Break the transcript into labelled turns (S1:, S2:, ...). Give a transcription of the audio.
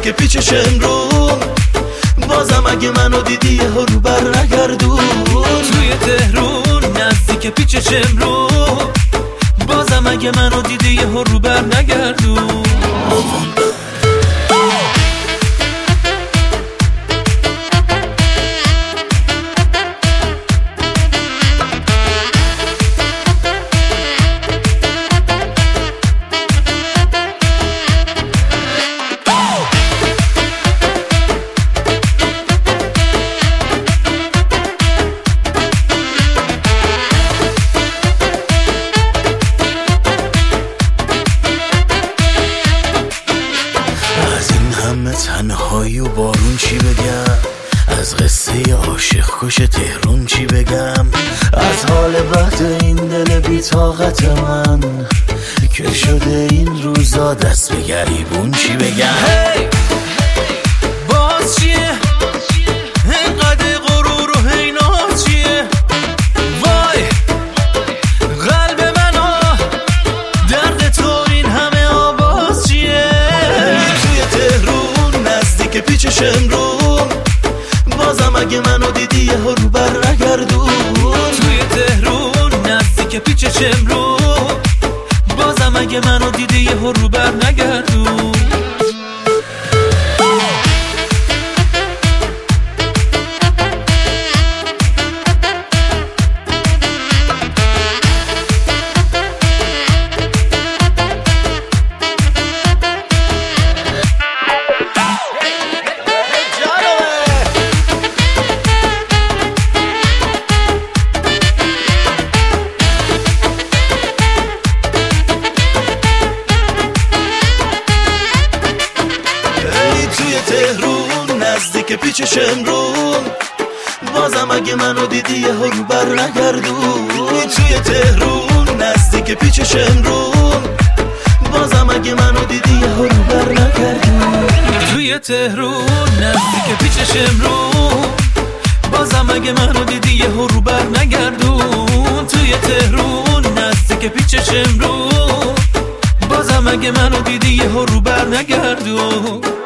S1: نزدیک پیچش امرون، بازم اگه منو دیدی یه رو بر نگردون.
S2: توی تهرون نزدیک پیچش امرون، بازم اگه منو دیدی یه رو بر نگردون.
S1: تنهایی و بارون چی بگم، از قصه عاشق کش تهرون چی بگم، از حال بد این دل بی‌طاقت من که شده این روزا دست به گریبون چی بگم.
S2: باز چیه اینقدر غرور و هینا چیه، وای قلب منو درد تو این همه آواز چیه.
S1: توی تهرون نزدیک پیچش امرون، بازم اگه منو دیدی یه رو بر نگردون.
S2: توی تهرون نزدیک پیچش امرون، بازم اگه منو دیدی یه رو بر نگردون.
S1: تهرون نزدیک پیچش امرون، بازم اگه منو دیدی یه رو بر نگردون. توی تهرون نزدیک پیچش امرون، بازم اگه منو دیدی یه رو بر نگردون.
S2: توی تهرون نزدیک پیچش امرون، بازم اگه منو دیدی یه رو بر نگردون. توی تهرون نزدیک پیچش امرون، بازم اگه منو دیدی یه رو بر نگردون.